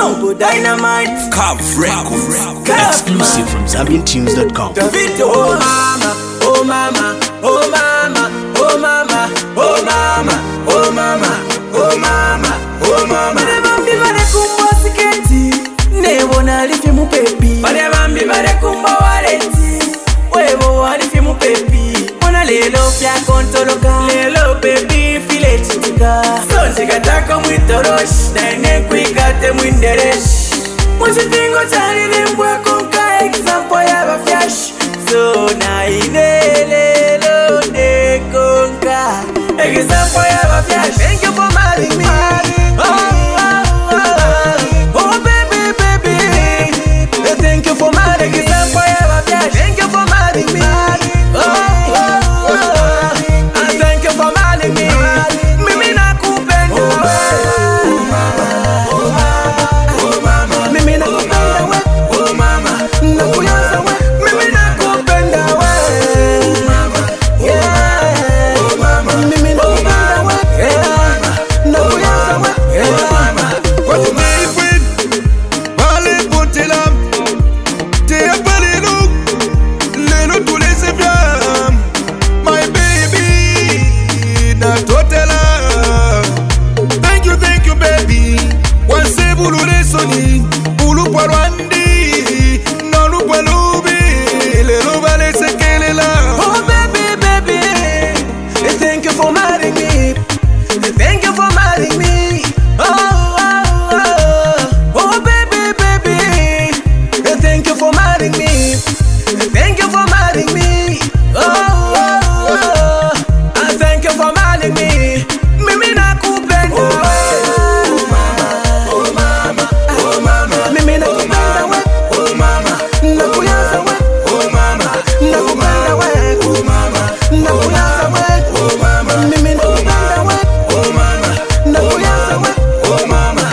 Turbo Dynamite, Cav Records. Exclusive from ZambianTunes.com. Davido, oh mama, oh mama, oh mama, oh mama, oh mama, oh mama, oh mama, oh mama. Bale bambi bale kumbo siketi, nebo nalifi mu pepi. Bale bambi bale kumbo waleti, webo walifi mu pepi. Mona lelo fya kontoloka, lelo pepi file chitika. Sonzi kataka mwitoroshi, na ine kwikate mwindereshi. Mwishitingo chali limbwe konka example ya bafyash. So na inelelo de konka example ya bafyash. Thank you for marrying me. Oh, oh, oh. Oh baby, baby. Thank you for marrying me. Example ya bafyash. Thank you for marrying me. Oh, oh, oh. And thank you for marrying me. Mimi nakupenda. Oh mama, oh mama, oh mama. Mimi nakupenda we. Oh mama, nakuyaza we. Mimi nakupenda we. Oh mama, yeah. Oh mama, mimi nakupenda we. Yeah, nakuyaza we. Oh mama. What you made with? Vale potela. Te appelé nous. Lelo tous les éviens. My baby. Na totela. Thank you baby. Wanse bulu resoni. Bulu parwandi. Nolu palubi. Lelo vale sekelela. Oh baby, baby, thank you for marrying me. Thank you for marrying me. Oh, oh, oh. Oh baby, baby, thank you for marrying me. Thank you for marrying me. Oh, oh, oh. And thank you for marrying me. Mimi nakupenda. Oh mama, oh mama, oh mama. Mimi nakupenda we. Oh mama, nakuyaza we. Oh mama, nakupenda we. Oh mama, nakuyaza we. Oh mama, mimi nakupenda we. Oh mama, nakuyaza we. Oh mama.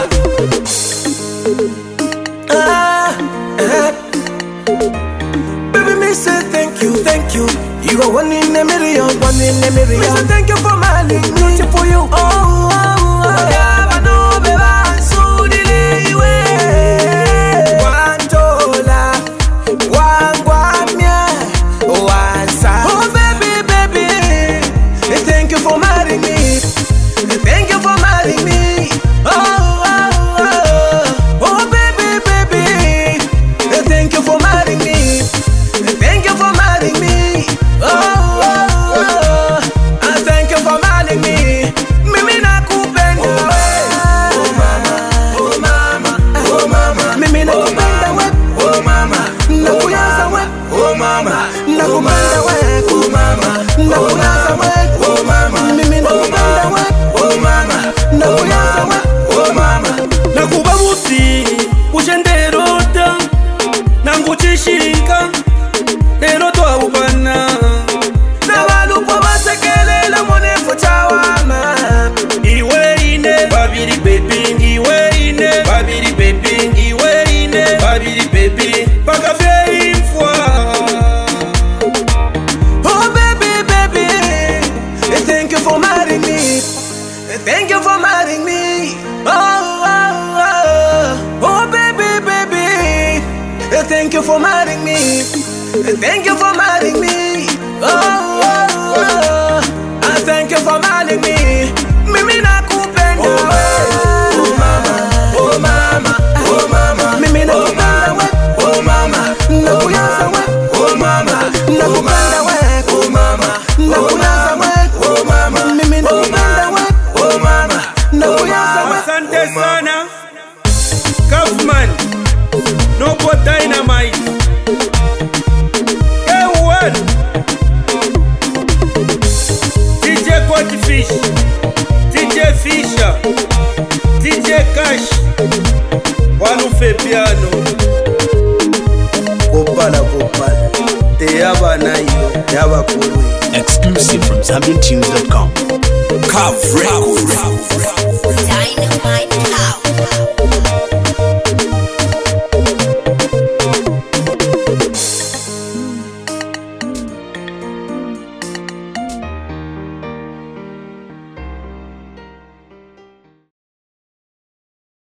Baby, me say thank you, thank you. You are one in a million, one in a million. Me say thank you for my link, beauty for you. Oh, oh, oh. Yeah, I know, baby, I'm so delayed. One dollar, one guamia, one sa. Oh, baby, baby, thank you for marrying me. Thank you for marrying me. Oh, oh, oh. Oh, baby, baby, thank you for marrying me. Thank you for marrying me. Oh, oh, oh. And thank you for marrying me. Mimi nakupenda we. Oh mama, oh mama, oh mama. Mimi nakupenda we. Oh mama, nakuyaza we. Oh mama, nakupenda we. Oh mama, nakuyaza we. Oh mama, mimi nakupenda we. Oh mama, nakuyaza we. Oh mama. Nakuba musi ushenderota nanguchishinga lero twawubana Nabalukwa basekelela monefo chawama. iwe ine babiri baby iwe ine babiri baby iwe ine babiri baby bakafye imfwa. Oh baby, baby, thank you for marrying me. Thank you for marrying me. Oh, oh, oh. Oh baby, baby, thank you for marrying me. Thank you for marrying me. Oh, oh, oh. And thank you for marrying me. Mimi nakupenda we. Oh mama, oh mama, oh mama. Mimi nakupenda we. Oh mama, nakuyaza we. Oh mama, nakupenda we. Oh mama, nakuyaza we. Oh mama, mimi nakupenda we. Oh mama, nakuyaza we. Asante sana Kaufman Turbo Dynamite K1 DJ Quatyfish DJ Fisher DJ Cash Walufe Piano Gopala Teyaba nayo Yaba Kuru. Exclusive from ZambianTunes.com. Cav Records.